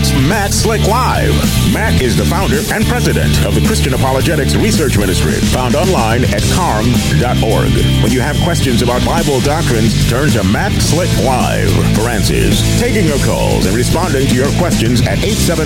It's Matt Slick Live. Matt is the founder and president of the Christian Apologetics Research Ministry, found online at carm.org. When you have questions about Bible doctrines, turn to Matt Slick Live for answers. Taking your calls and responding to your questions at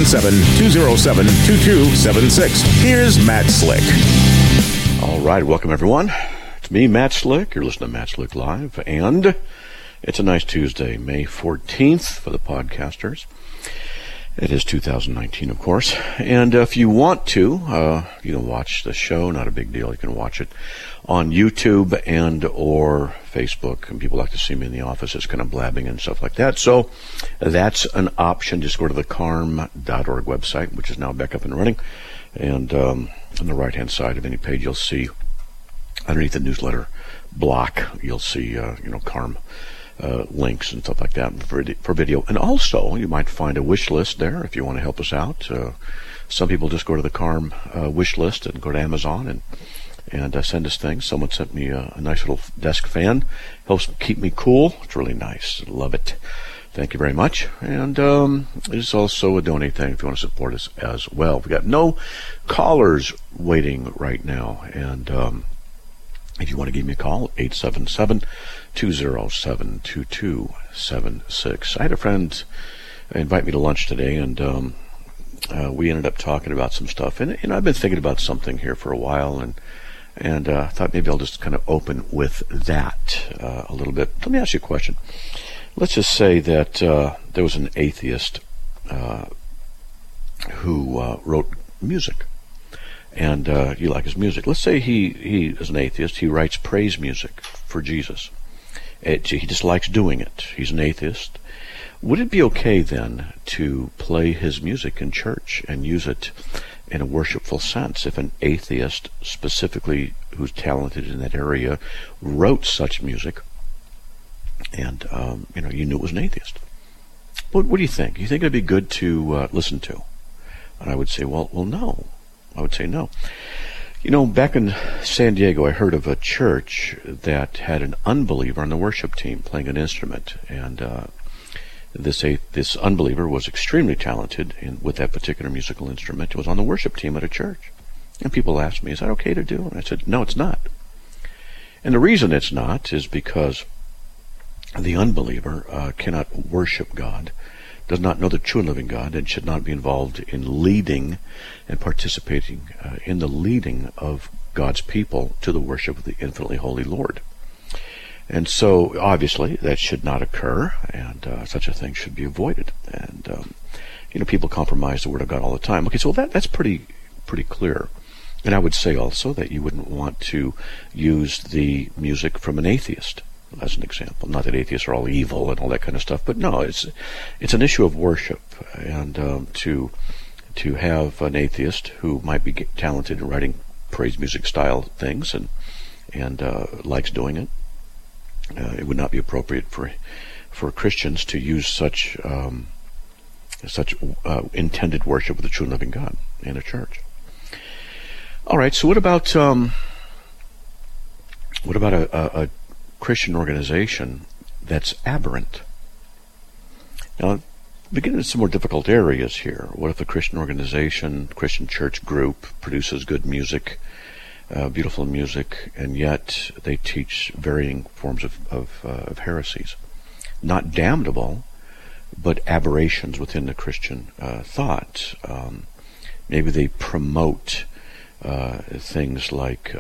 877-207-2276. Here's Matt Slick. All right, welcome everyone. It's me, Matt Slick. You're listening to Matt Slick Live, and it's a nice Tuesday, May 14th for the podcasters. It is 2019, of course. And if you want to, you can watch the show. Not a big deal. You can watch it on YouTube and or Facebook. And people like to see me in the office just kind of blabbing and stuff like that. So that's an option. Just go to the carm.org website, which is now back up and running. And on the right-hand side of any page, you'll see underneath the newsletter block, you'll see, Carm links and stuff like that for video. And also, you might find a wish list there if you want to help us out. Some people just go to the Carm wish list and go to Amazon and send us things. Someone sent me a nice little desk fan. Helps keep me cool. It's really nice. Love it. Thank you very much. And there's also a donate thing if you want to support us as well. We've got no callers waiting right now. And if you want to give me a call, 877-207-2276. I had a friend invite me to lunch today, and we ended up talking about some stuff. And I've been thinking about something here for a while, and thought maybe I'll just kind of open with that a little bit. Let me ask you a question. Let's just say that there was an atheist who wrote music. And you like his music. Let's say he is an atheist. He writes praise music for Jesus. He just likes doing it. He's an atheist. Would it be okay then to play his music in church and use it in a worshipful sense if an atheist, specifically who's talented in that area, wrote such music and you knew it was an atheist? What do you think? You think it'd be good to listen to? And I would say, well, no. I would say no. Back in San Diego, I heard of a church that had an unbeliever on the worship team playing an instrument, and this unbeliever was extremely talented with that particular musical instrument. It was on the worship team at a church. And people asked me, is that okay to do? And I said, no, it's not. And the reason it's not is because the unbeliever cannot worship God, does not know the true and living God, and should not be involved in leading and participating in the leading of God's people to the worship of the infinitely holy Lord. And so, obviously, that should not occur, and such a thing should be avoided. And, people compromise the Word of God all the time. Okay, so that's pretty clear. And I would say also that you wouldn't want to use the music from an atheist as an example. Not that atheists are all evil and all that kind of stuff, but no, it's an issue of worship, and to have an atheist who might be talented in writing praise music style things and likes doing it, it would not be appropriate for Christians to use such intended worship of the true and living God in a church. All right, so what about a Christian organization that's aberrant? Now, begin in some more difficult areas here. What if a Christian organization, Christian church group, produces good music, beautiful music, and yet they teach varying forms of heresies? Not damnable, but aberrations within the Christian thought. Maybe they promote things like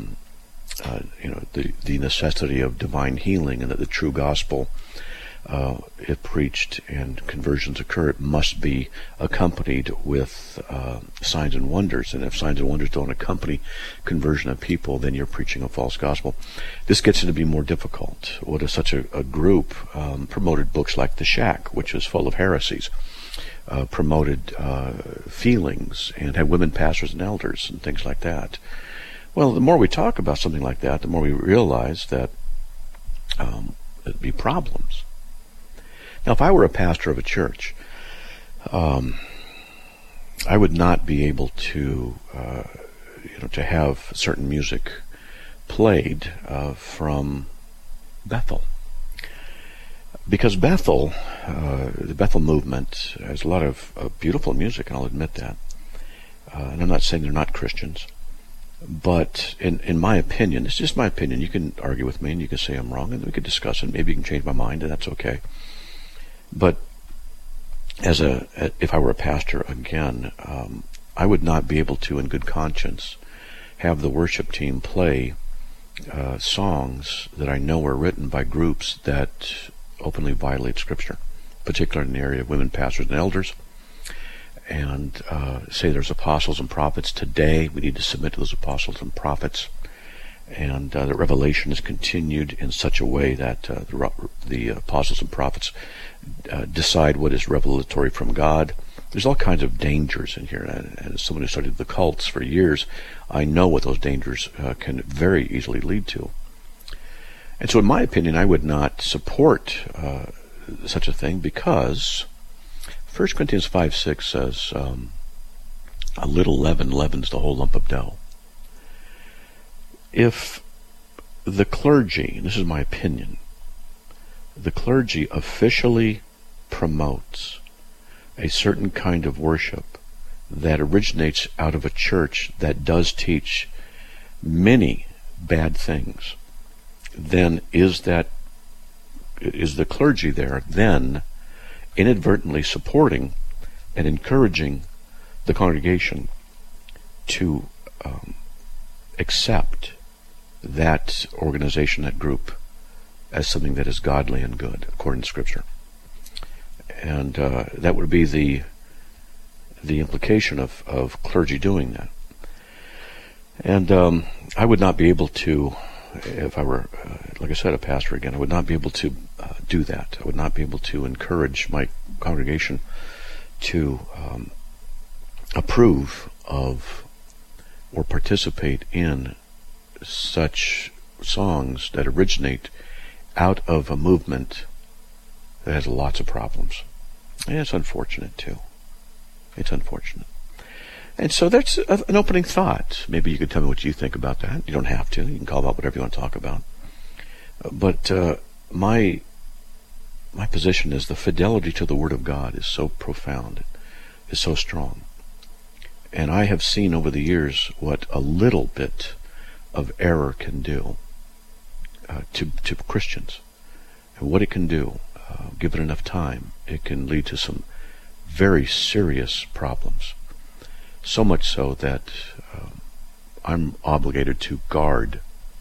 the necessity of divine healing, and that the true gospel, if preached and conversions occur, it must be accompanied with signs and wonders. And if signs and wonders don't accompany conversion of people, then you're preaching a false gospel. This gets to be more difficult. What if such a group promoted books like The Shack, which is full of heresies, promoted feelings, and had women pastors and elders and things like that? Well, the more we talk about something like that, the more we realize that there'd be problems. Now, if I were a pastor of a church, I would not be able to have certain music played from Bethel. Because Bethel, the Bethel movement, has a lot of beautiful music, and I'll admit that. And I'm not saying they're not Christians. But in my opinion, it's just my opinion. You can argue with me, and you can say I'm wrong, and we could discuss it. Maybe you can change my mind, and that's okay. But if I were a pastor, again, I would not be able to, in good conscience, have the worship team play songs that I know are written by groups that openly violate Scripture, particularly in the area of women pastors and elders, and say there's apostles and prophets today. We need to submit to those apostles and prophets, and that revelation is continued in such a way that the apostles and prophets decide what is revelatory from God. There's all kinds of dangers in here, and as someone who studied the cults for years, I know what those dangers can very easily lead to. And so in my opinion, I would not support such a thing, because 1 Corinthians 5:6 says, a little leaven leavens the whole lump of dough. If the clergy, and this is my opinion, the clergy officially promotes a certain kind of worship that originates out of a church that does teach many bad things, then is the clergy there then inadvertently supporting and encouraging the congregation to accept that organization, that group, as something that is godly and good according to Scripture? And that would be the implication of clergy doing that. And I would not be able to, if I were, like I said, a pastor again, I would not be able to do that. I would not be able to encourage my congregation to approve of or participate in such songs that originate out of a movement that has lots of problems. And it's unfortunate, too. It's unfortunate. And so that's an opening thought. Maybe you could tell me what you think about that. You don't have to. You can call about whatever you want to talk about. But my position is the fidelity to the Word of God is so profound, is so strong. And I have seen over the years what a little bit of error can do to Christians, and what it can do. Given enough time, it can lead to some very serious problems. So much so that I'm obligated to guard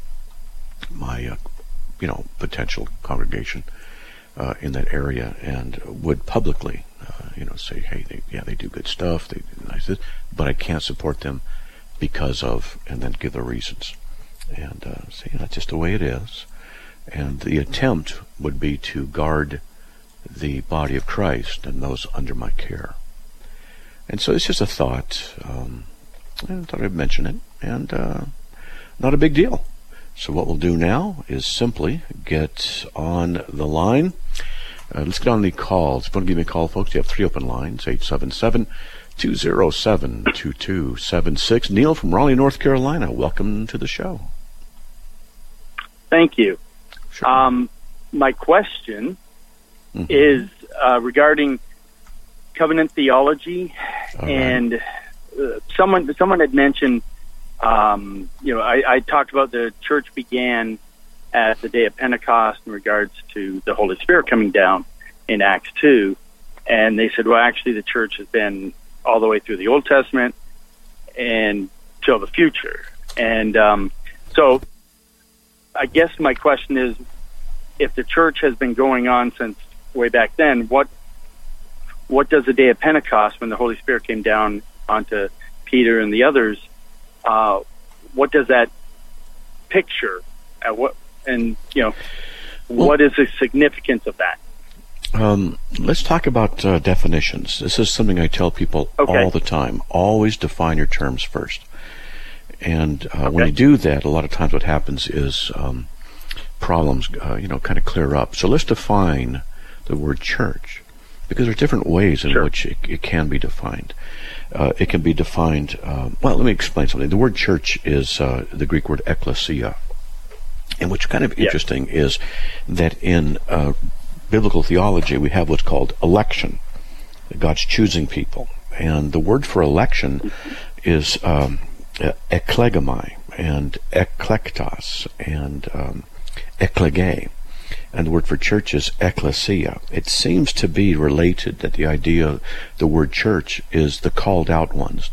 my, potential congregation in that area, and would publicly, say, hey, they do good stuff, they do nice this, but I can't support them because of, and then give the reasons, and say, that's just the way it is. And the attempt would be to guard the body of Christ and those under my care. And so it's just a thought. I thought I'd mention it, and not a big deal. So what we'll do now is simply get on the line. Let's get on the calls. If you want to give me a call, folks, you have 3 open lines, 877-207-2276. Neil from Raleigh, North Carolina, welcome to the show. Thank you. Sure. My question is regarding covenant theology, and someone had mentioned, I talked about the church began at the day of Pentecost in regards to the Holy Spirit coming down in Acts 2, and they said, well, actually the church has been all the way through the Old Testament and till the future. And so I guess my question is, if the church has been going on since way back then, what does the day of Pentecost, when the Holy Spirit came down onto Peter and the others, what does that picture? What is the significance of that? Let's talk about definitions. This is something I tell people all the time. Always define your terms first. And when you do that, a lot of times what happens is problems, kind of clear up. So let's define the word church, because there are different ways in which it can be defined. It can be defined, let me explain something. The word church is the Greek word ekklesia. And what's kind of interesting is that in biblical theology, we have what's called election. God's choosing people. And the word for election is eklegomai and eklektos and eklege. And the word for church is ecclesia. It seems to be related that the idea, the word church, is the called out ones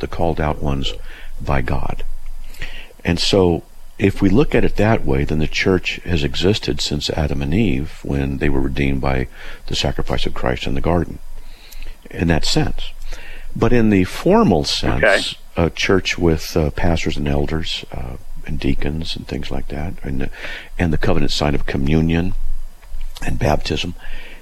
by God. And so, if we look at it that way, then the church has existed since Adam and Eve, when they were redeemed by the sacrifice of Christ in the garden, in that sense. But in the formal sense, a church with pastors and elders and deacons and things like that, and the covenant sign of communion and baptism,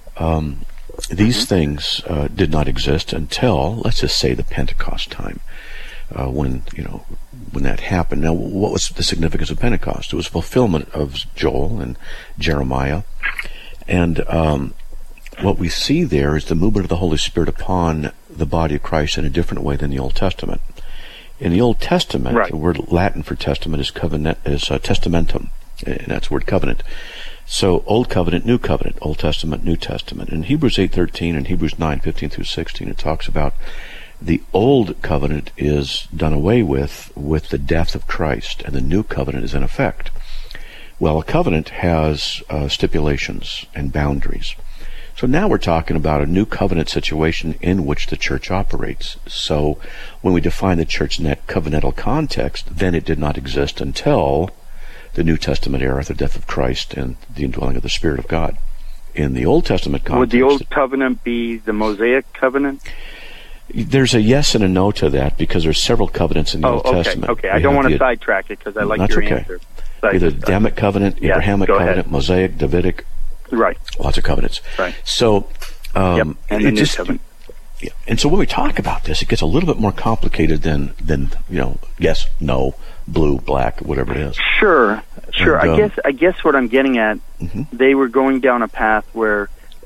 these things did not exist until, let's just say, the Pentecost time, when that happened. Now, what was the significance of Pentecost? It was fulfillment of Joel and Jeremiah, and what we see there is the movement of the Holy Spirit upon the body of Christ in a different way than the Old Testament. In the Old Testament, the word Latin for testament is testamentum, and that's the word covenant. So, Old Covenant, New Covenant, Old Testament, New Testament. In Hebrews 8:13 and Hebrews 9:15 through 16, it talks about the Old Covenant is done away with the death of Christ, and the New Covenant is in effect. Well, a covenant has stipulations and boundaries. So now we're talking about a new covenant situation in which the church operates. So when we define the church in that covenantal context, then it did not exist until the New Testament era, the death of Christ and the indwelling of the Spirit of God. In the Old Testament context... Would the Old Covenant be the Mosaic Covenant? There's a yes and a no to that, because there's several covenants in the Old Testament. Okay, I don't want to sidetrack it, because I like your answer. Either Adamic covenant, Abrahamic covenant, Mosaic, Davidic. Right. Lots of covenants. Right. So, and the New Covenant. Yeah. And so when we talk about this, it gets a little bit more complicated than yes, no, blue, black, whatever it is. Sure. And, I guess what I'm getting at, they were going down a path where,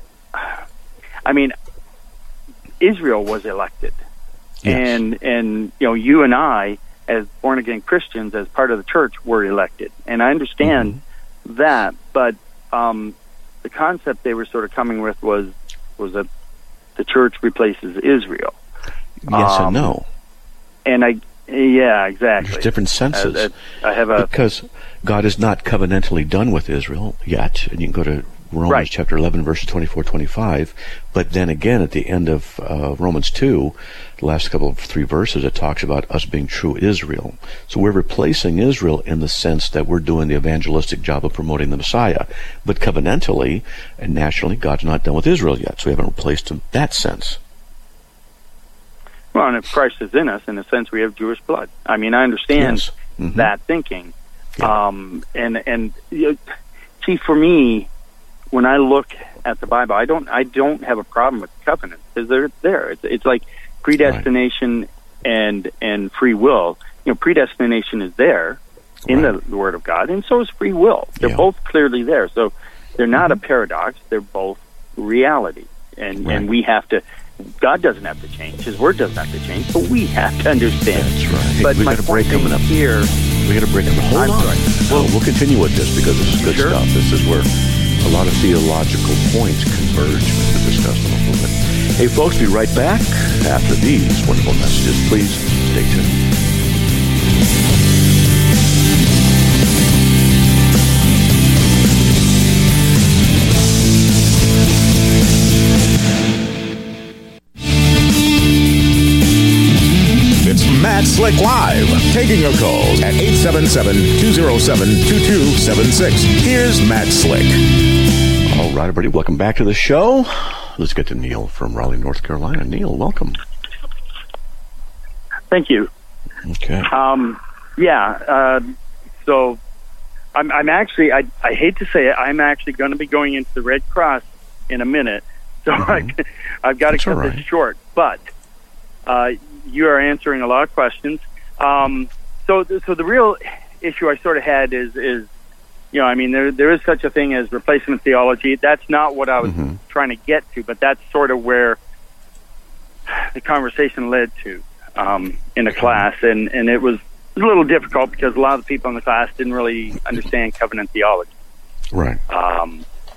Israel was elected, and you and I, as born again Christians, as part of the church, were elected, and I understand that, but the concept they were sort of coming with was that the church replaces Israel. Yes and no. And exactly. There's different senses. I have because God is not covenantally done with Israel yet, and you can go to Romans chapter 11, verses 24-25, but then again at the end of Romans 2, the last couple of 3 verses, it talks about us being true Israel. So we're replacing Israel in the sense that we're doing the evangelistic job of promoting the Messiah. But covenantally and nationally, God's not done with Israel yet, so we haven't replaced him in that sense. Well, and if Christ is in us, in a sense, we have Jewish blood. I understand that thinking. Yeah. See, for me, when I look at the Bible, I don't have a problem with the covenant, because they're there. It's like predestination and free will. Predestination is there in the Word of God, and so is free will. They're both clearly there. So they're not a paradox. They're both reality. And we have to... God doesn't have to change. His Word doesn't have to change, but we have to understand. That's right. Hey, but we my got to break point them here... We got to break them. Hold on. Well, we'll continue with this, because this is good stuff. This is where a lot of theological points converge to discuss them a little bit. Hey, folks, be right back after these wonderful messages. Please stay tuned. Matt Slick Live, taking your calls at 877-207-2276. Here's Matt Slick. All right, everybody, welcome back to the show. Let's get to Neil from Raleigh, North Carolina. Neil, welcome. Thank you. Okay. So I'm actually, I hate to say it, I'm actually going to be going into the Red Cross in a minute, so I've got to cut this short, but you are answering a lot of questions. So the real issue I sort of had is there is such a thing as replacement theology. That's not what I was trying to get to, but that's sort of where the conversation led to in a class, and it was a little difficult because a lot of the people in the class didn't really understand covenant theology. Right.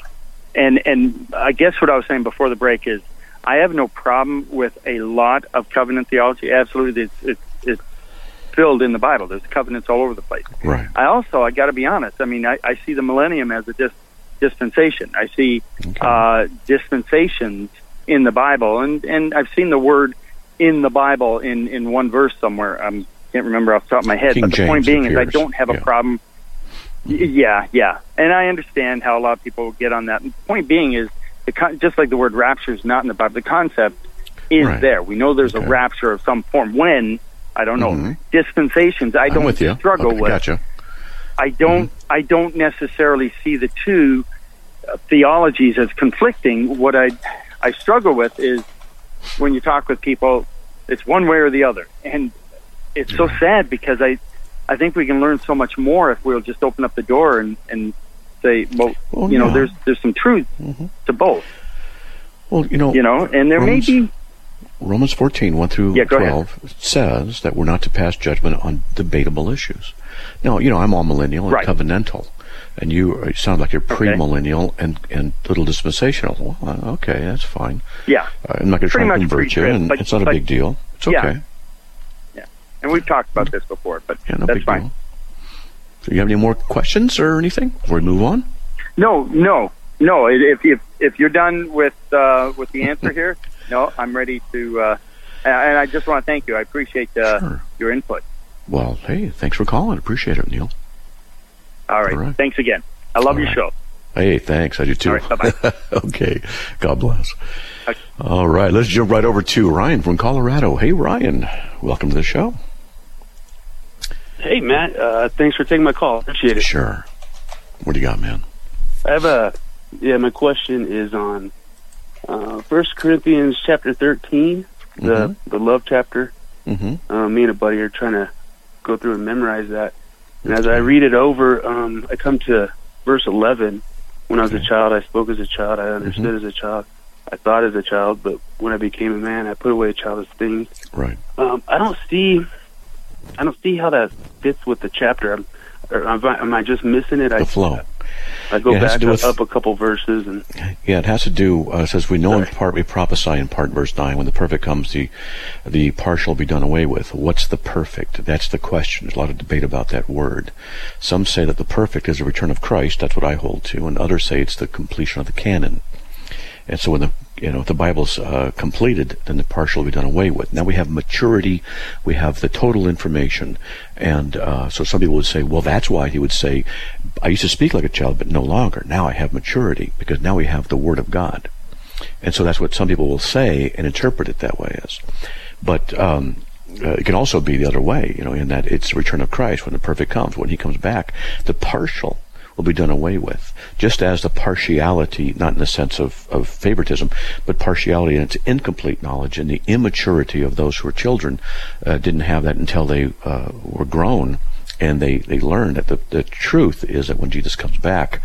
And I guess what I was saying before the break is I have no problem with a lot of covenant theology. Absolutely, it's filled in the Bible. There's covenants all over the place. Right. I got to be honest. I mean, I see the millennium as a dispensation. I see dispensations in the Bible, and I've seen the word in the Bible in one verse somewhere. I can't remember off the top of my head, King but the James point being appears. is I don't have a problem. Yeah, and I understand how a lot of people get on that. And the point being is, just like the word rapture is not in the Bible, the concept is there. We know there's a rapture of some form. When, I don't know. Dispensations, I don't struggle with. Gotcha. I don't necessarily see the two theologies as conflicting. What I struggle with is when you talk with people, it's one way or the other, and it's so sad because I think we can learn so much more if we'll just open up the door and say, there's some truth to both. Well, and there may be. Romans 14, 1 through 12 says that we're not to pass judgment on debatable issues. Now, I'm all millennial and covenantal, and you sound like you're premillennial and little dispensational. Well, okay, that's fine. Yeah. I'm not going to try and convert you, and it's not a big deal. It's okay. Yeah. And we've talked about this before, but no that's big fine. Deal. So you have any more questions or anything before we move on? No. If you're done with the answer here, no, I'm ready to. And I just want to thank you. I appreciate your input. Well, hey, thanks for calling. Appreciate it, Neil. All right. Thanks again. I love your show. Hey, thanks. I do too. All right, bye-bye. Okay. God bless. Okay. All right. Let's jump right over to Ryan from Colorado. Hey, Ryan. Welcome to the show. Hey, Matt. Thanks for taking my call. Appreciate it. Sure. What do you got, man? I have my question is on 1 Corinthians chapter 13, the love chapter. Me and a buddy are trying to go through and memorize that. And as I read it over, I come to verse 11. When I was a child, I spoke as a child. I understood as a child. I thought as a child. But when I became a man, I put away childish things. Right. I don't see how that fits with the chapter. Am I just missing it? The flow. I go back up a couple verses. It has to do, it says, we know in part, we prophesy in part, verse 9. When the perfect comes, the partial will be done away with. What's the perfect? That's the question. There's a lot of debate about that word. Some say that the perfect is the return of Christ. That's what I hold to. And others say it's the completion of the canon. And so when if the Bible's completed, then the partial will be done away with. Now we have maturity, we have the total information, and so some people would say, well, that's why he would say, I used to speak like a child, but no longer. Now I have maturity, because now we have the Word of God. And so that's what some people will say and interpret it that way as. But it can also be the other way, in that it's the return of Christ when the perfect comes. When he comes back, the partial will be done away with, just as the partiality, not in the sense of favoritism, but partiality in its incomplete knowledge and the immaturity of those who are children didn't have that until they were grown, and they learned that the truth is that when Jesus comes back,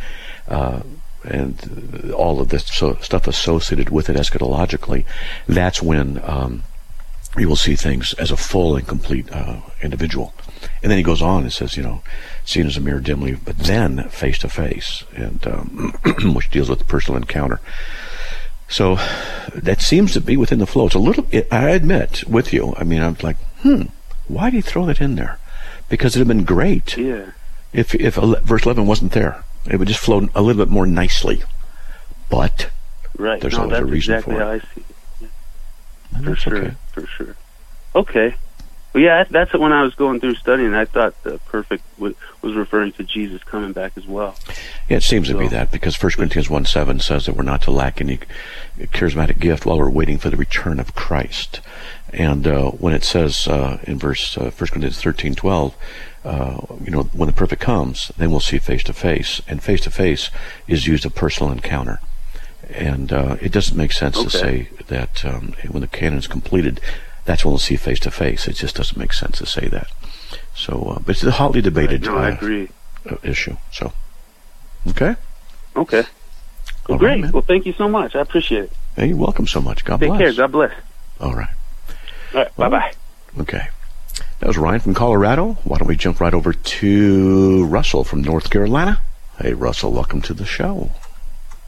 and all of this stuff associated with it eschatologically, that's when you will see things as a full and complete individual. And then he goes on and says, seen as a mirror dimly, but then face to face, and which deals with the personal encounter. So that seems to be within the flow. It's a little, I admit with you, I mean, I'm like, why did he throw that in there? Because it would have been great if verse 11 wasn't there. It would just flow a little bit more nicely. But there's always a reason exactly for it. How I see it. Yeah. For sure. Okay. Well, yeah, that's when I was going through studying. I thought the perfect was referring to Jesus coming back as well. Yeah, it seems to be that, because 1 Corinthians 1:7 says that we're not to lack any charismatic gift while we're waiting for the return of Christ. And when it says in verse 1 Corinthians 13:12, when the perfect comes, then we'll see face to face. And face to face is used of personal encounter. And it doesn't make sense to say that when the canon is completed, that's when we'll see face to face. It just doesn't make sense to say that. So, but it's a hotly debated I agree. Issue. So, okay. Well, great. Man. Well, thank you so much. I appreciate it. Hey, you're welcome so much. God bless. bless. Take care. God bless. All right. Bye-bye. Okay. That was Ryan from Colorado. Why don't we jump right over to Russell from North Carolina? Hey, Russell, welcome to the show.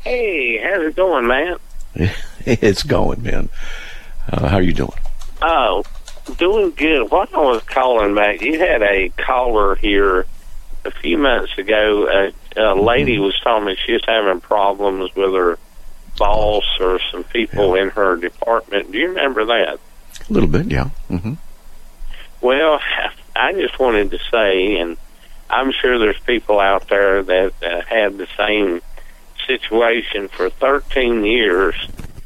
Hey, how's it going, man? It's going, man. How are you doing? Oh, doing good. What I was calling back, you had a caller here a few months ago. A lady was telling me she was having problems with her boss or some people in her department. Do you remember that? A little bit, yeah. Mm-hmm. Well, I just wanted to say, and I'm sure there's people out there that had the same situation for 13 years.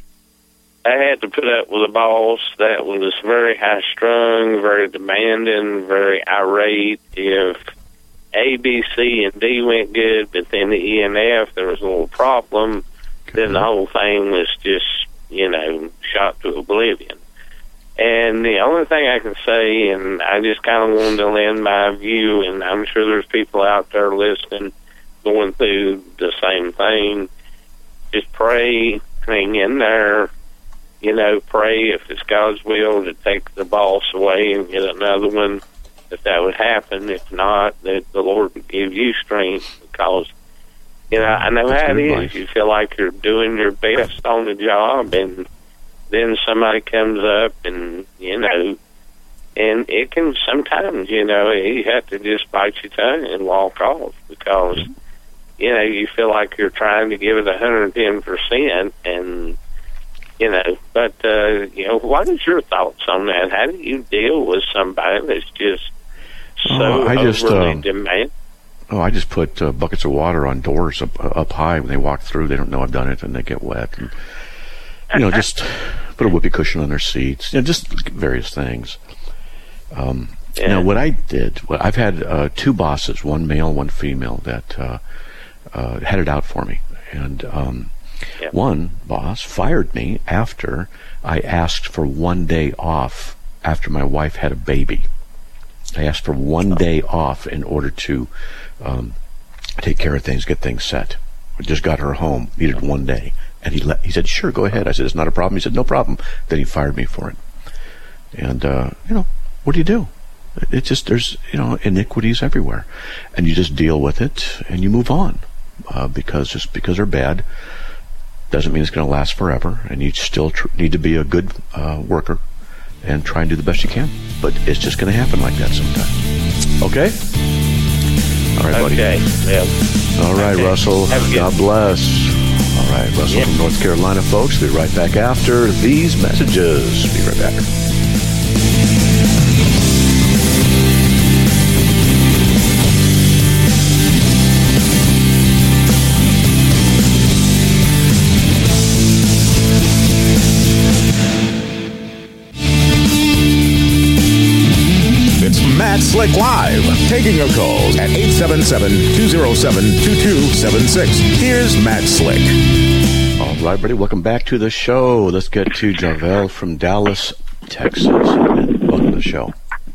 I had to put up with a boss that was very high-strung, very demanding, very irate. If A, B, C, and D went good, but then the E and F, there was a little problem, then the whole thing was just, shot to oblivion. And the only thing I can say, and I just kind of wanted to lend my view, and I'm sure there's people out there listening, going through the same thing, just pray, hang in there, pray if it's God's will to take the boss away and get another one, if that would happen. If not, that the Lord would give you strength, because, I know how it is. You feel like you're doing your best on the job, and then somebody comes up and, and it can sometimes, you have to just bite your tongue and walk off, because, you feel like you're trying to give it 110%, and, but, what is your thoughts on that? How do you deal with somebody that's just so overly demanding? I just put buckets of water on doors up high. When they walk through, they don't know I've done it, and they get wet. And, just put a whoopee cushion on their seats. Just various things. Now, what I did, I've had 2 bosses, one male, one female, that had it out for me. And one boss fired me after I asked for 1 day off after my wife had a baby. I asked for 1 day off in order to take care of things, get things set. I just got her home, needed 1 day. And he said, sure, go ahead. I said, it's not a problem. He said, no problem. Then he fired me for it. And, what do you do? It's just, there's, iniquities everywhere. And you just deal with it and you move on. Because they're bad doesn't mean it's going to last forever. And you still need to be a good worker and try and do the best you can. But it's just going to happen like that sometimes. Okay? All right, buddy. Okay. Yeah. All right, okay. Russell. God bless. All right, Russell from North Carolina, folks. We'll be right back after these messages. Be right back. Matt Slick Live, taking your calls at 877-207-2276. Here's Matt Slick. All right, buddy, welcome back to the show. Let's get to Javel from Dallas, Texas. Welcome to the show.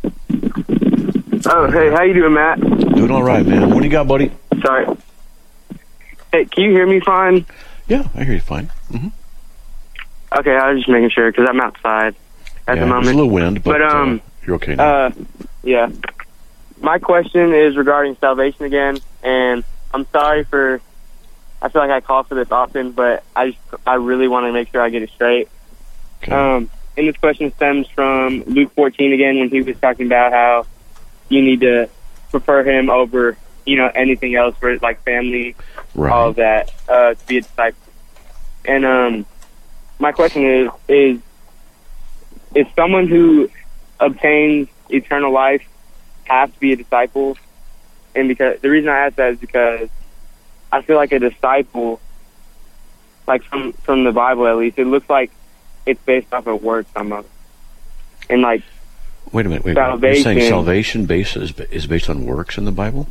Oh, hey, how you doing, Matt? Doing all right, man. What do you got, buddy? Sorry. Hey, can you hear me fine? Yeah, I hear you fine. Mm-hmm. Okay, I was just making sure, because I'm outside at the moment. There's a little wind, but you're okay now. Yeah. My question is regarding salvation again, and I'm sorry for, I feel like I call for this often, but I really want to make sure I get it straight. Okay. And this question stems from Luke 14 again, when he was talking about how you need to prefer him over, anything else, for like family, all of that, to be a disciple. And my question is someone who obtains eternal life has to be a disciple? And because the reason I ask that is because I feel like a disciple, like from the Bible at least, it looks like it's based off of works almost. And like, wait a minute, you're saying salvation is based on works in the Bible?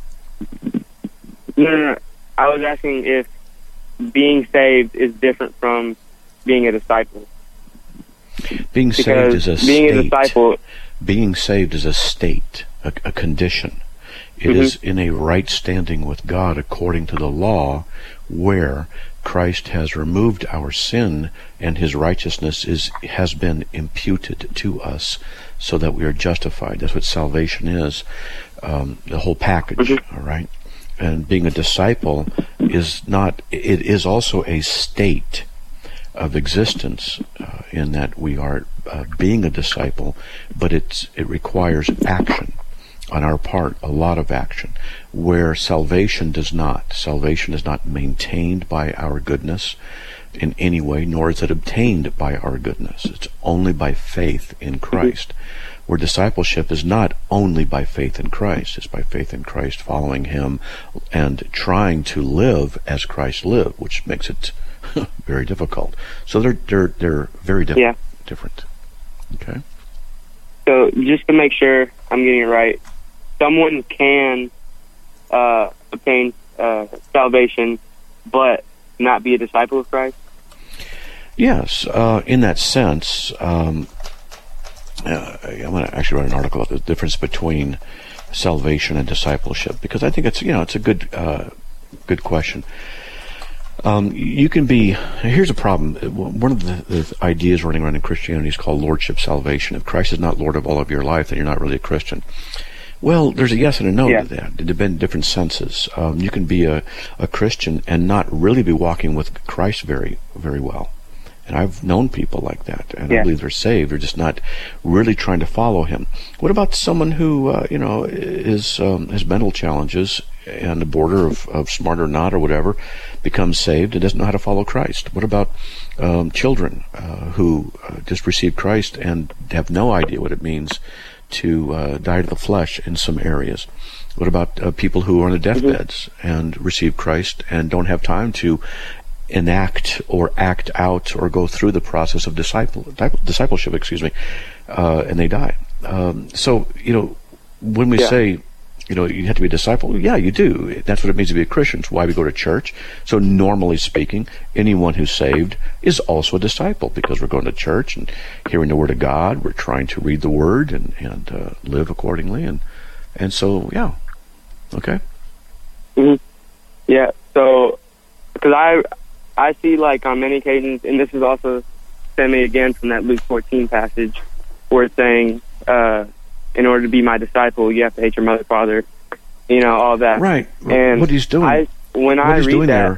No. I was asking if being saved is different from being a disciple. Being saved is a state. Being a disciple. Being saved is a state, a condition. It is in a right standing with God according to the law, where Christ has removed our sin and his righteousness has been imputed to us so that we are justified. That's what salvation is, the whole package, all right? And being a disciple is not, it is also a state of existence in that we are being a disciple, but it requires action on our part, a lot of action, where salvation does not. Salvation is not maintained by our goodness in any way, nor is it obtained by our goodness. It's only by faith in Christ. Where discipleship is not only by faith in Christ, it's by faith in Christ, following Him, and trying to live as Christ lived, which makes it very difficult. So they're very different. Okay. So just to make sure I'm getting it right, someone can obtain salvation, but not be a disciple of Christ? Yes, in that sense. I'm going to actually write an article about the difference between salvation and discipleship, because I think it's a good question. You can be. Here's a problem. One of the ideas running around in Christianity is called lordship salvation. If Christ is not Lord of all of your life, then you're not really a Christian. Well, there's a yes and a no to that. It depends different senses. You can be a Christian and not really be walking with Christ very, very well. And I've known people like that, and I believe they're saved. They're just not really trying to follow Him. What about someone who, has mental challenges and the border of smart or not or whatever, becomes saved and doesn't know how to follow Christ? What about children who just received Christ and have no idea what it means to die to the flesh in some areas? What about people who are on their deathbeds and receive Christ and don't have time to enact or act out or go through the process of discipleship, and they die. So, when we say, you have to be a disciple, yeah, you do. That's what it means to be a Christian. It's why we go to church. So normally speaking, anyone who's saved is also a disciple, because we're going to church and hearing the Word of God. We're trying to read the Word and live accordingly. And so, yeah. Okay? Mm-hmm. Yeah, so, because I see, like, on many occasions, and this is also stemming again from that Luke 14 passage, where it's saying, in order to be my disciple, you have to hate your mother, father, all that. Right. And what he's doing. When I read that,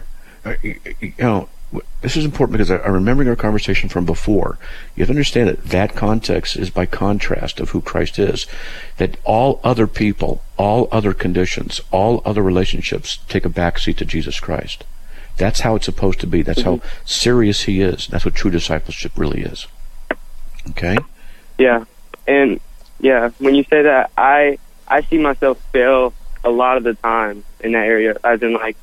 this is important because I'm remembering our conversation from before. You have to understand that context is by contrast of who Christ is. That all other people, all other conditions, all other relationships take a backseat to Jesus Christ. That's how it's supposed to be. That's how serious He is. That's what true discipleship really is. Okay? Yeah. And, when you say that, I see myself fail a lot of the time in that area. As in, like,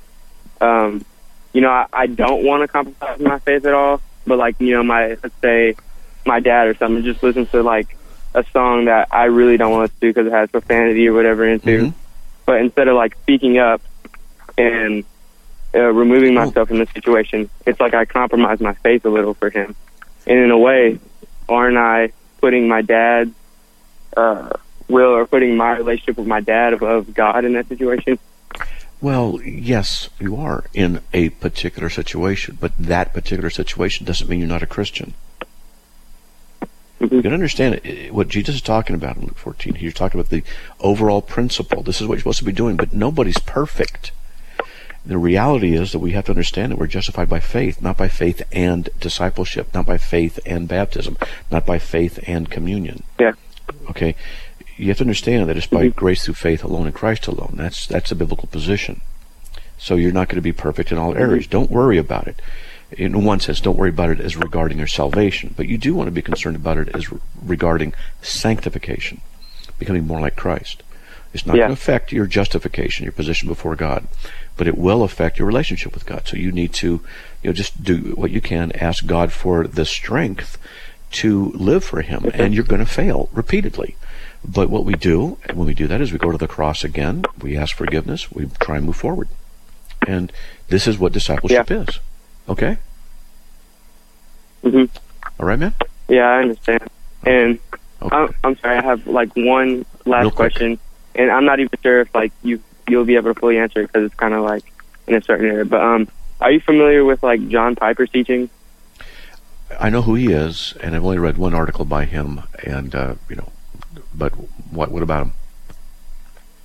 I don't want to compromise my faith at all. But, like, let's say my dad or something just listens to, like, a song that I really don't want to do because it has profanity or whatever into. But instead of, like, speaking up and removing myself from the situation, it's like I compromise my faith a little for him. And in a way, aren't I putting my dad's will or putting my relationship with my dad above God in that situation? Well, yes, you are in a particular situation, but that particular situation doesn't mean you're not a Christian. You can understand what Jesus is talking about in Luke 14. He's talking about the overall principle. This is what you're supposed to be doing, but nobody's perfect. The reality is that we have to understand that we're justified by faith, not by faith and discipleship, not by faith and baptism, not by faith and communion. Yeah. Okay? You have to understand that it's by grace through faith alone in Christ alone. That's a biblical position. So you're not going to be perfect in all areas. Don't worry about it. In one sense, don't worry about it as regarding your salvation, but you do want to be concerned about it as regarding sanctification, becoming more like Christ. It's not going to affect your justification, your position before God, but it will affect your relationship with God. So you need to, just do what you can, ask God for the strength to live for Him, and you're going to fail repeatedly. But what we do when we do that is we go to the cross again, we ask forgiveness, we try and move forward. And this is what discipleship is. Okay? Mm-hmm. All right, man? Yeah, I understand. And I'm sorry, I have like one last question, and I'm not even sure if like you'll be able to fully answer it because it's kind of like in a certain area. But are you familiar with like John Piper's teaching? I know who he is, and I've only read one article by him, and but what about him?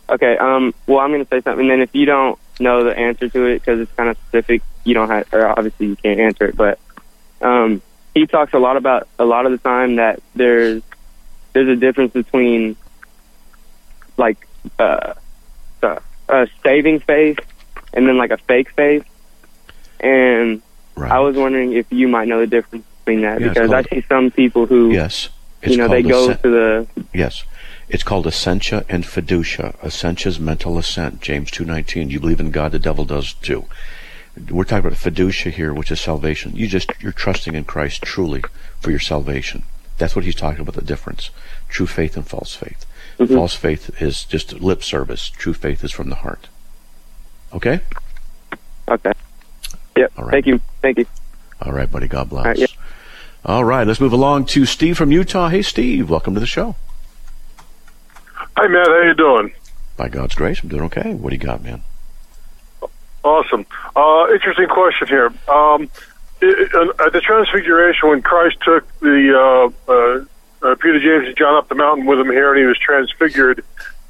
Okay. Well, I'm going to say something, and then if you don't know the answer to it because it's kind of specific, you don't have, or obviously you can't answer it. But he talks a lot of the time that there's a difference between like a saving faith and then like a fake faith, and Right. I was wondering if you might know the difference between that, because I see some people who, yes, they go to the... Yes, it's called essentia and fiducia. Essentia is mental assent, James 2:19. You believe in God, the devil does too. We're talking about fiducia here, which is salvation. You're trusting in Christ truly for your salvation. That's what he's talking about, the difference. True faith and false faith. Mm-hmm. False faith is just lip service. True faith is from the heart. Okay? Okay. Yep. All right. Thank you. All right, buddy. God bless. All right, yeah. All right, let's move along to Steve from Utah. Hey, Steve. Welcome to the show. Hi, Matt. How you doing? By God's grace, I'm doing okay. What do you got, man? Awesome. Interesting question here. At the Transfiguration, when Christ took the Peter, James, and John up the mountain with him here, and he was transfigured,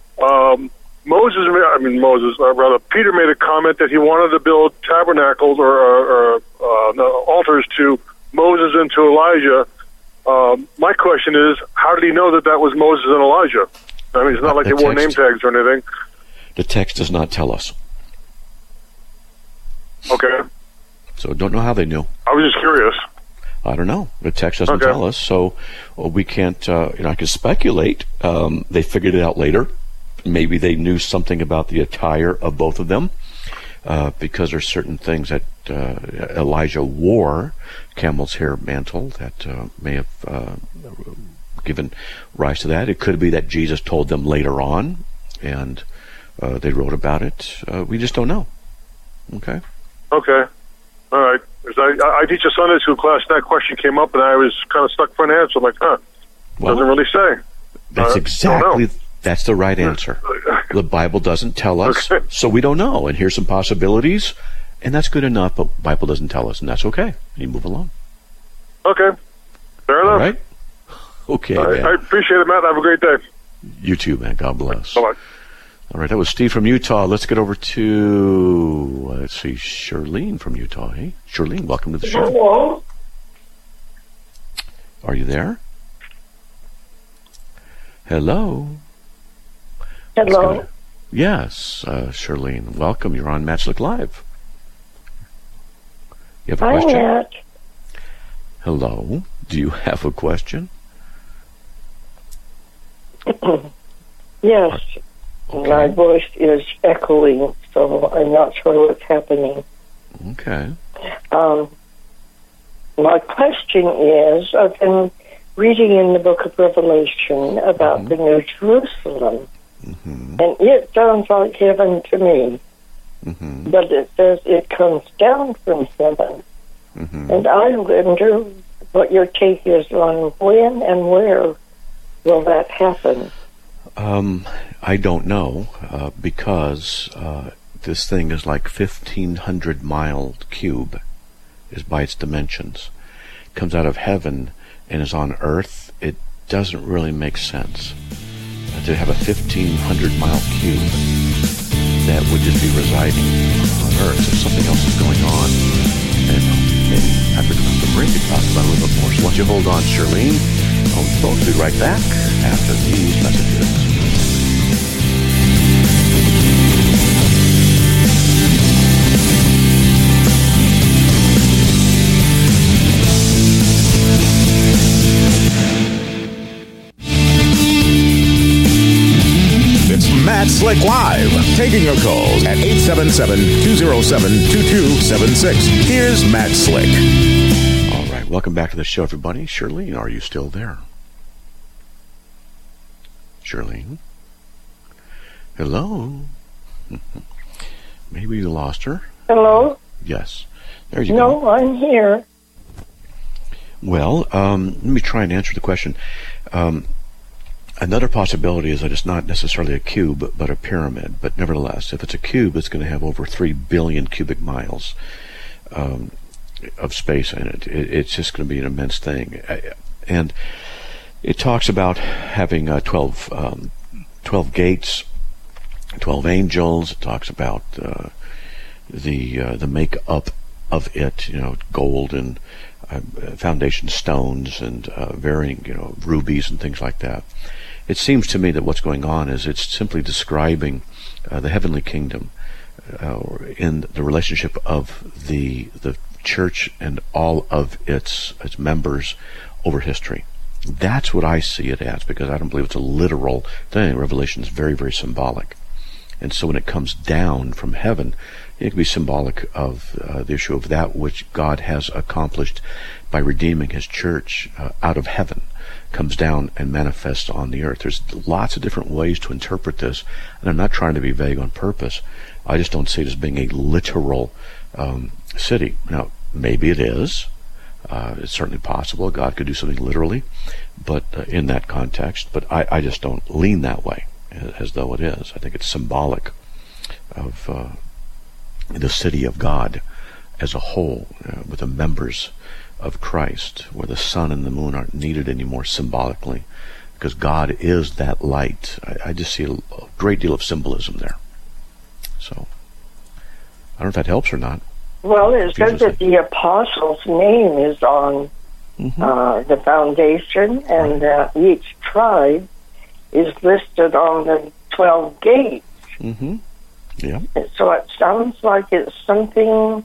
Peter made a comment that he wanted to build tabernacles or altars to Moses and to Elijah. My question is, how did he know that was Moses and Elijah? I mean, it's not like they wore name tags or anything. The text does not tell us. Okay. So don't know how they knew. I was just curious. I don't know. The text doesn't tell us, so we can't. I can speculate. They figured it out later. Maybe they knew something about the attire of both of them, because there's certain things that Elijah wore, camel's hair mantle, that may have given rise to that. It could be that Jesus told them later on, and they wrote about it. We just don't know. Okay. Okay. All right. I teach a Sunday school class, and that question came up, and I was kind of stuck for an answer. I'm like, doesn't really say. That's the right answer. The Bible doesn't tell us, so we don't know. And here's some possibilities, and that's good enough, but the Bible doesn't tell us, and that's okay. You move along. Okay. Fair enough. All right? Okay, man. I appreciate it, Matt. Have a great day. You too, man. God bless. Bye-bye. All right, that was Steve from Utah. Let's get over to, Charlene from Utah. Hey, Charlene, welcome to the show. Hello. Are you there? Hello. Hello. Yes, Charlene, welcome. You're on Matchlick Live. You have a question? Hi, Matt. Hello. Do you have a question? Yes. Okay. My voice is echoing, so I'm not sure what's happening. Okay. My question is, I've been reading in the book of Revelation about the New Jerusalem, and it sounds like heaven to me, but it says it comes down from heaven, and I wonder what your take is on when and where will that happen. I don't know, because this thing is like 1,500 mile cube, is by its dimensions. It comes out of heaven and is on Earth. It doesn't really make sense to have a 1,500 mile cube that would just be residing on Earth. So something else is going on, and maybe after the break we talk about it a little bit more. So why don't you hold on, Charlene? We'll be right back after these messages. Matt Slick Live, taking your calls at 877-207-2276. Here's Matt Slick. All right, welcome back to the show, everybody. Charlene, are you still there? Charlene? Hello? Maybe you lost her. Hello? Yes. There you go. No, I'm here. Well, let me try and answer the question. Another possibility is that it's not necessarily a cube, but a pyramid. But nevertheless, if it's a cube, it's going to have over 3 billion cubic miles of space in it. It's just going to be an immense thing. And it talks about having 12 gates 12 angels. It talks about the make-up of it, gold and foundation stones and varying, rubies and things like that. It seems to me that what's going on is it's simply describing the heavenly kingdom in the relationship of the church and all of its members over history. That's what I see it as, because I don't believe it's a literal thing. Revelation is very, very symbolic. And so when it comes down from heaven, it can be symbolic of the issue of that which God has accomplished by redeeming his church out of heaven, comes down and manifests on the earth. There's lots of different ways to interpret this, and I'm not trying to be vague on purpose. I just don't see it as being a literal city. Now, maybe it is. It's certainly possible. God could do something literally, but in that context. But I just don't lean that way, as though it is. I think it's symbolic of the city of God as a whole, with the members of Christ, where the sun and the moon aren't needed anymore symbolically, because God is that light. I just see a great deal of symbolism there. So, I don't know if that helps or not. Well, it says that the apostles' name is on the foundation, and each tribe is listed on the 12 gates. Mm-hmm. Yeah. So it sounds like it's something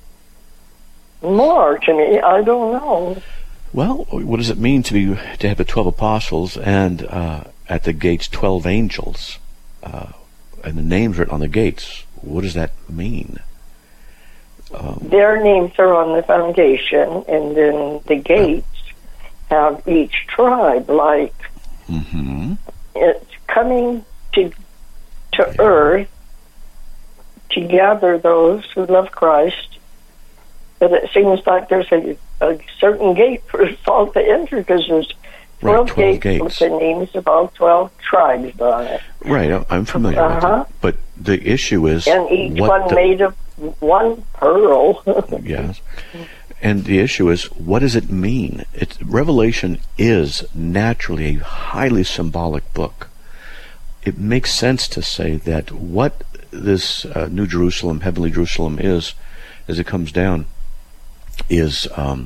more to me. I don't know. Well, what does it mean to have the 12 apostles and at the gates 12 angels, and the names written on the gates? What does that mean? Their names are on the foundation, and then the gates have each tribe. Like it's coming to earth to gather those who love Christ. But it seems like there's a certain gate for us all to enter, because there's 12 gates with the names of all 12 tribes on it. Right, I'm familiar with it. But the issue is... And each one made of one pearl. Yes. And the issue is, what does it mean? Revelation is naturally a highly symbolic book. It makes sense to say that what this New Jerusalem, Heavenly Jerusalem is, as it comes down, is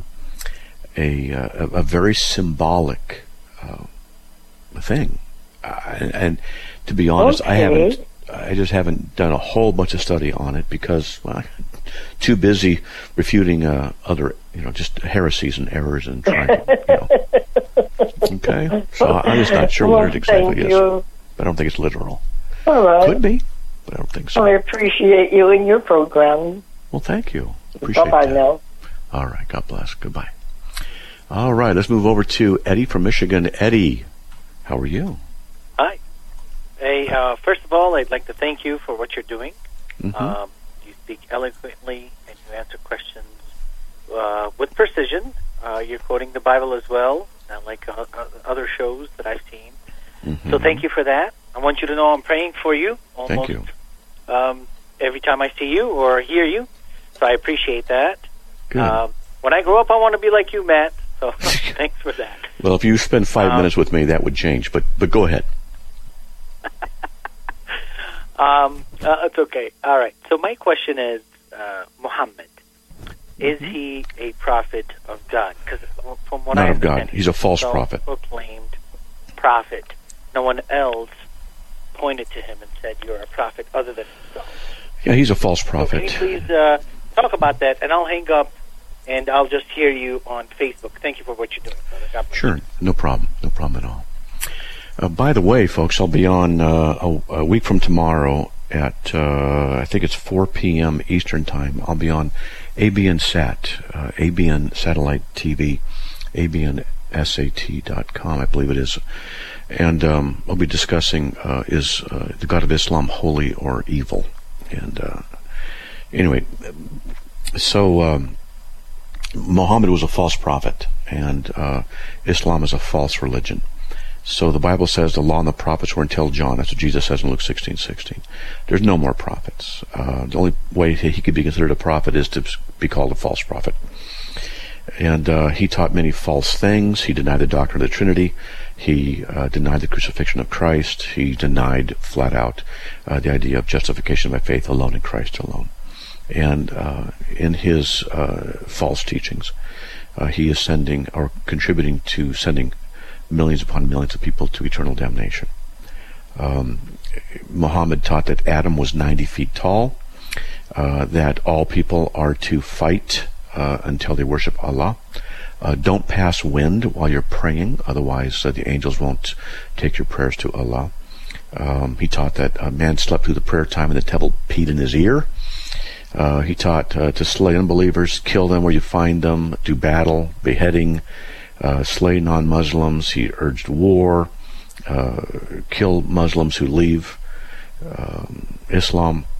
a very symbolic thing. And to be honest, I just haven't done a whole bunch of study on it, because I'm too busy refuting other, just heresies and errors and trying to, Okay? So I'm just not sure what it exactly is. But I don't think it's literal. All right. Could be, but I don't think so. I appreciate you and your program. Well, thank you. Appreciate Bye-bye that. now. All right. God bless. Goodbye. All right. Let's move over to Eddie from Michigan. Eddie, how are you? Hi. Hey, first of all, I'd like to thank you for what you're doing. Mm-hmm. You speak eloquently, and you answer questions with precision. You're quoting the Bible as well, not like other shows that I've seen. Mm-hmm. So thank you for that. I want you to know I'm praying for you almost thank you. Every time I see you or hear you. So I appreciate that. Good. When I grow up, I want to be like you, Matt. So thanks for that. Well, if you spend 5 minutes with me, that would change. But go ahead. It's okay. All right. So my question is, Muhammad, is he a prophet of God? Because from what Not I of God. understand, He's a false prophet. Proclaimed prophet. No one else pointed to him and said, "You're a prophet," other than himself. Yeah, he's a false prophet. So can you please talk about that, and I'll hang up, and I'll just hear you on Facebook. Thank you for what you're doing, brother. God bless. Sure. No problem. No problem at all. By the way, folks, I'll be on a week from tomorrow at, I think it's 4 p.m. Eastern Time. I'll be on ABN Sat, ABN Satellite TV, ABNSAT.com, I believe it is. And I'll be discussing, is the God of Islam holy or evil? And anyway, so Muhammad was a false prophet, and Islam is a false religion. So the Bible says the law and the prophets were until John. That's what Jesus says in Luke 16:16. There's no more prophets. The only way he could be considered a prophet is to be called a false prophet. And he taught many false things. He denied the doctrine of the Trinity. He denied the crucifixion of Christ. He denied flat out the idea of justification by faith alone in Christ alone. And in his false teachings, he is sending or contributing to sending millions upon millions of people to eternal damnation. Muhammad taught that Adam was 90 feet tall, that all people are to fight until they worship Allah. Don't pass wind while you're praying, otherwise the angels won't take your prayers to Allah. He taught that a man slept through the prayer time and the devil peed in his ear. He taught to slay unbelievers, kill them where you find them, do battle, beheading, slay non-Muslims. He urged war, kill Muslims who leave Islam.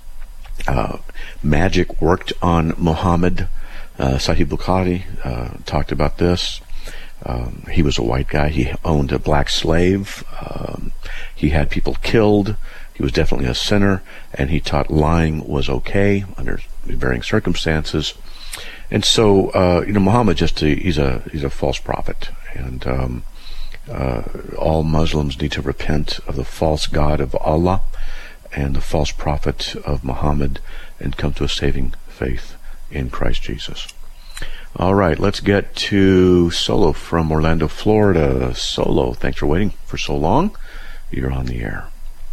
Magic worked on Muhammad. Sahih Bukhari talked about this. He was a white guy. He owned a black slave. He had people killed. He was definitely a sinner, and he taught lying was okay under varying circumstances. And so, Muhammad he's a false prophet, and all Muslims need to repent of the false god of Allah and the false prophet of Muhammad and come to a saving faith in Christ Jesus. All right, let's get to Solo from Orlando, Florida. Solo, thanks for waiting for so long. You're on the air.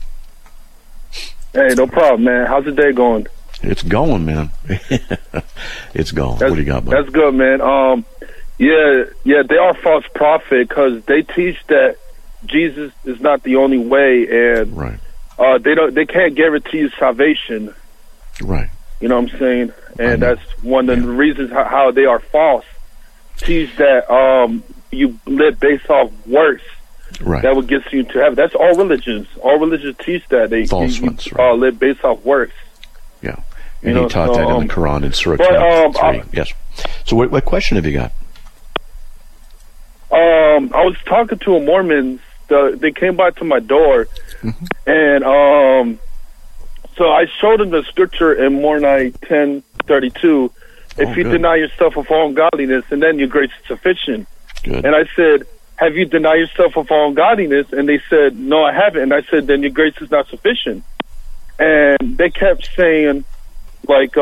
Hey, no problem, man. How's the day going? It's going, man. It's going. What do you got, buddy? That's good, man. Yeah, they are false prophet because they teach that Jesus is not the only way, and right. They can't guarantee you salvation. Right. You know what I'm saying? And that's one of the reasons how they are false. Teach that you live based off works. Right. That would get you to heaven. That's all religions. All religions teach that. They live based off works. Yeah. And he taught that in the Quran in Surah 3. Yes. So what question have you got? I was talking to a Mormon. They came by to my door, and so I showed them the scripture in Moroni 10:32. If you deny yourself of all ungodliness, and then your grace is sufficient. Good. And I said, have you denied yourself of all ungodliness? And they said, no, I haven't. And I said, then your grace is not sufficient. And they kept saying, like,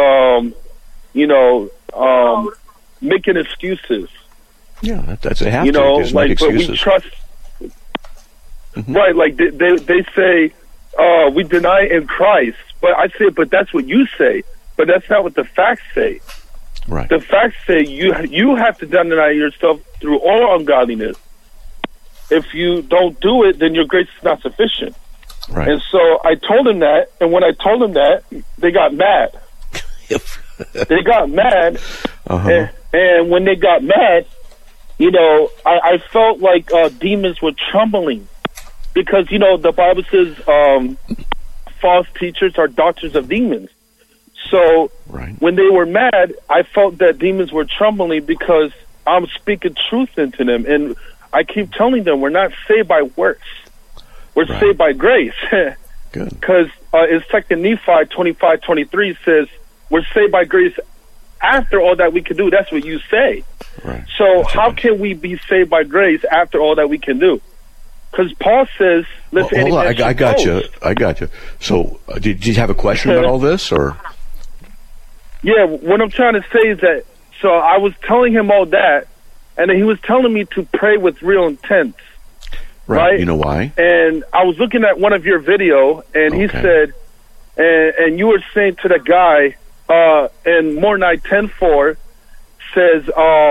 making excuses. Yeah, that's a have to. Just like, but we trust. Right, like they say, we deny in Christ. But I say, but that's what you say. But that's not what the facts say. Right. The facts say you have to deny yourself through all ungodliness. If you don't do it, then your grace is not sufficient. Right. And so I told him that, and when I told him that, they got mad. They got mad, and when they got mad, I felt like demons were trembling. Because, the Bible says false teachers are doctors of demons. So when they were mad, I felt that demons were trembling because I'm speaking truth into them. And I keep telling them we're not saved by works. We're saved by grace. Good. Because in 2 Nephi 25:23 says we're saved by grace after all that we can do. That's what you say. Right. So how can we be saved by grace after all that we can do? Because Paul says, hold on, I got you. So did you have a question about all this, or? Yeah, what I'm trying to say is that, so I was telling him all that, and then he was telling me to pray with real intent. Right? You know why? And I was looking at one of your video, and he said, and you were saying to the guy, in Moroni 10:4, says,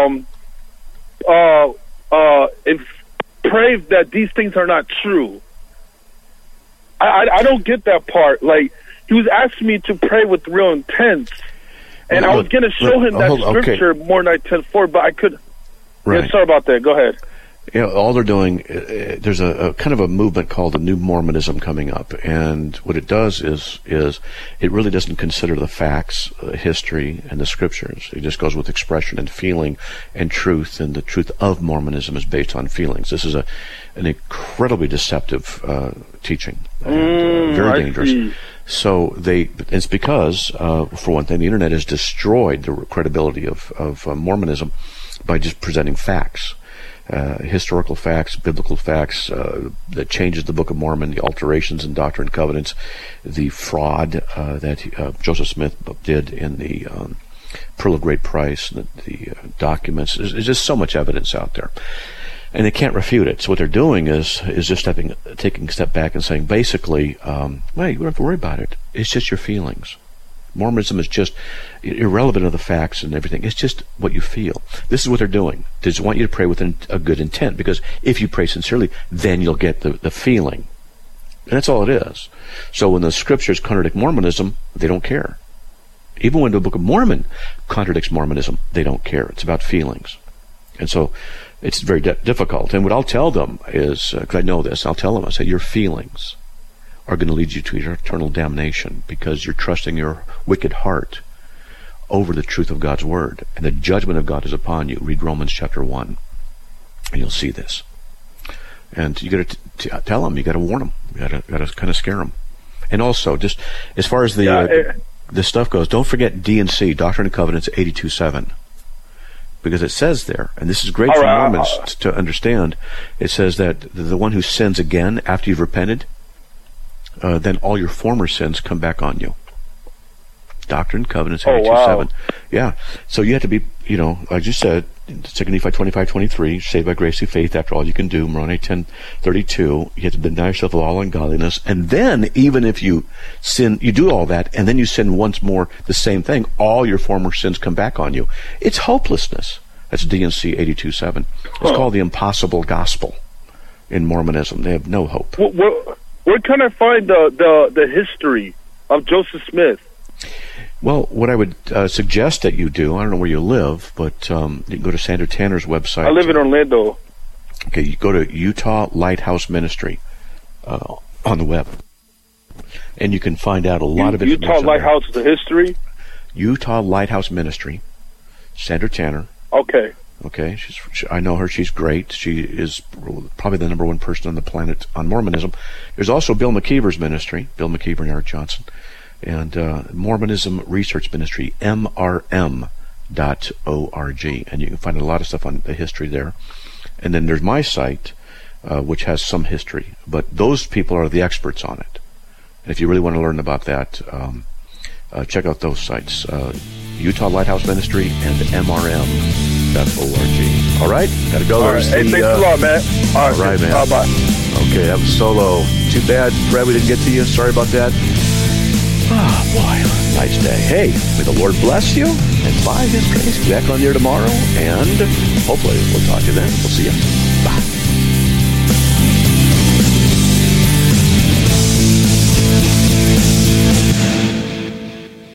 if pray that these things are not true. I don't get that part. Like, he was asking me to pray with real intent. And I was going to show him that scripture, Moroni 10:4, but I couldn't. Right. Yeah, sorry about that. Go ahead. All they're doing, there's a kind of a movement called the New Mormonism coming up, and what it does is it really doesn't consider the facts, history, and the scriptures. It just goes with expression and feeling and truth, and the truth of Mormonism is based on feelings. This is an incredibly deceptive teaching, and very dangerous. So it's because, for one thing, the internet has destroyed the credibility of Mormonism by just presenting facts. Historical facts, biblical facts, that changes the Book of Mormon, the alterations in Doctrine and Covenants, the fraud that Joseph Smith did in the Pearl of Great Price, the documents. There's just so much evidence out there. And they can't refute it. So what they're doing is just taking a step back and saying, basically, well, you don't have to worry about it. It's just your feelings. Mormonism is just irrelevant of the facts and everything. It's just what you feel. This is what they're doing. They just want you to pray with a good intent, because if you pray sincerely, then you'll get the feeling. And that's all it is. So when the scriptures contradict Mormonism, they don't care. Even when the Book of Mormon contradicts Mormonism, they don't care. It's about feelings. And so it's very difficult. And what I'll tell them is, because I know this, I'll tell them, I say, your feelings are going to lead you to eternal damnation, because you're trusting your wicked heart over the truth of God's word, and the judgment of God is upon you. Read Romans chapter 1, and you'll see this. And you got to tell them, you got to warn them, you got to kind of scare them. And also, just as far as this stuff goes, don't forget D&C, Doctrine and Covenants 82:7. Because it says there, and this is great for Mormons to understand, it says that the one who sins again after you've repented, then all your former sins come back on you. Doctrine and Covenants 82:7. Yeah. So you have to be, like you said, 2 Nephi 25:23, saved by grace through faith after all you can do. Moroni 10:32, you have to deny yourself of all ungodliness. And then, even if you sin, you do all that, and then you sin once more, the same thing, all your former sins come back on you. It's hopelessness. That's D&C 82:7. It's called the impossible gospel in Mormonism. They have no hope. Where can I find the history of Joseph Smith? Well, what I would suggest that you do, I don't know where you live, but you can go to Sandra Tanner's website. I live in Orlando. Okay, you go to Utah Lighthouse Ministry on the web, and you can find out a lot of information. Utah Lighthouse, the history? Utah Lighthouse Ministry, Sandra Tanner. Okay. Okay, I know her. She's great. She is probably the number one person on the planet on Mormonism. There's also Bill McKeever's ministry, Bill McKeever and Eric Johnson, and Mormonism Research Ministry, MRM.org, and you can find a lot of stuff on the history there. And then there's my site, which has some history, but those people are the experts on it. And if you really want to learn about that, check out those sites, Utah Lighthouse Ministry and MRM.org. All right, gotta go. All right. Hey, thanks a lot, man. All right, man. Bye. Okay, that was solo. Too bad, Brad, we didn't get to you. Sorry about that. Oh, boy. Nice day. Hey, may the Lord bless you, and by His grace, back on here tomorrow, and hopefully we'll talk to you then. We'll see you. Bye.